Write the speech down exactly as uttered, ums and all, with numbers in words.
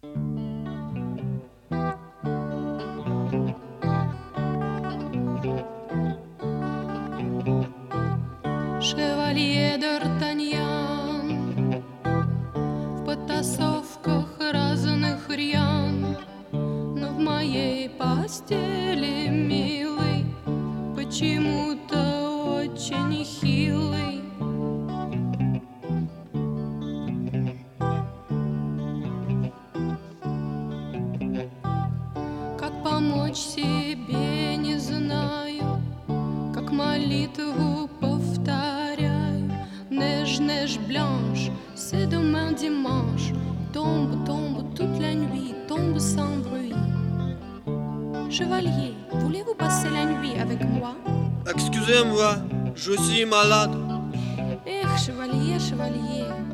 Шевалье Д'Артаньян в потасовках разных рьян, но в моей постели, милый, почему-то очень хилый. Как помочь себе не знаю, как молитву повторяю. Neige, neige blanche, c'est demain dimanche. Tombe, tombe toute la nuit, tombe sans bruit. Chevalier, voulez-vous passer la nuit avec moi? Excusez-moi, je suis malade. Эх, chevalier, chevalier,